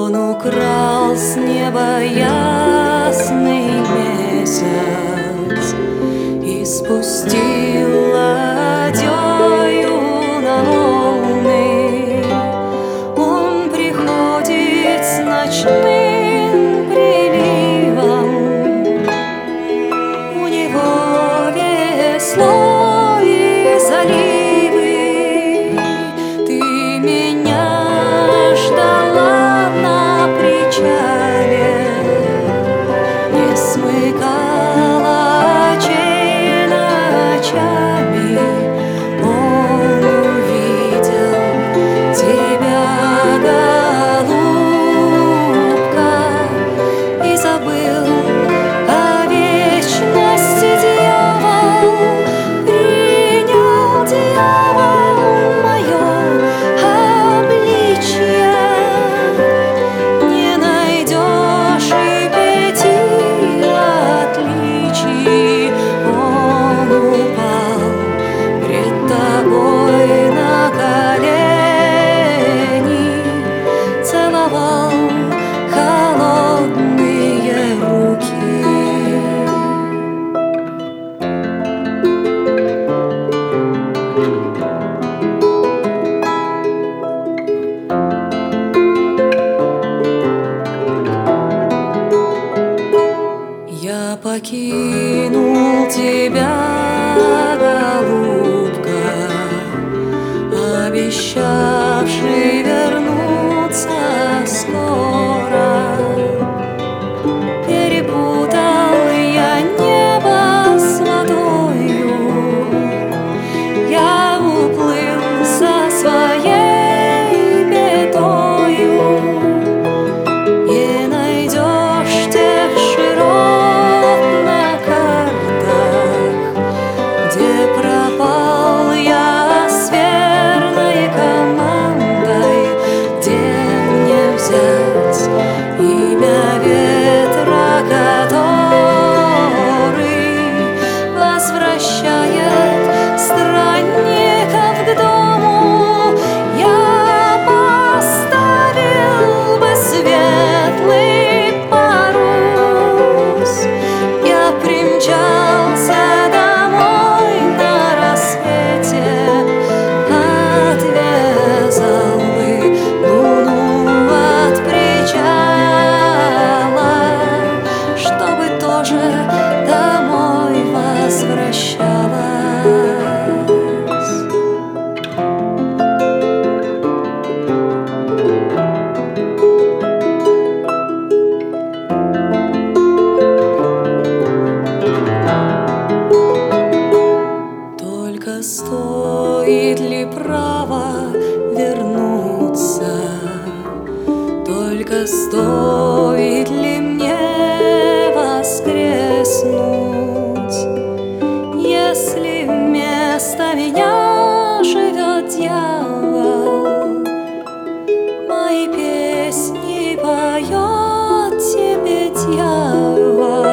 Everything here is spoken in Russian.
Он украл с неба ясный месяц и спустил ладьёю на волны. Он приходит с ночным приливом, у него весло и заливы. Ты меня ждала на причале, не смыкала очей ночами. Он увидел тебя, голубка, и забыл о вечности. Дьявол принял, дьявол, мое обличье. Не найдешь и 5 отличий. Он упал пред тобой на колени, целовал холодные руки. Я покинул тебя, голубка, обещавший вернуться скоро. Перепутал я небо с водою, я уплыл со своей бедою. Не найдешь тех широт на картах, где пропал я с верной командой. Где мне взять имя ветра, который возвращает странников к дому? Я поставил бы светлый парус, я примчался домой на рассвете, отрезал бы луну от причала, чтобы тоже домой возвращалась. Только стоит ли право вернуться? Только стоит ли мне воскреснуть, если вместо меня живет дьявол, мои песни поет тебе дьявол?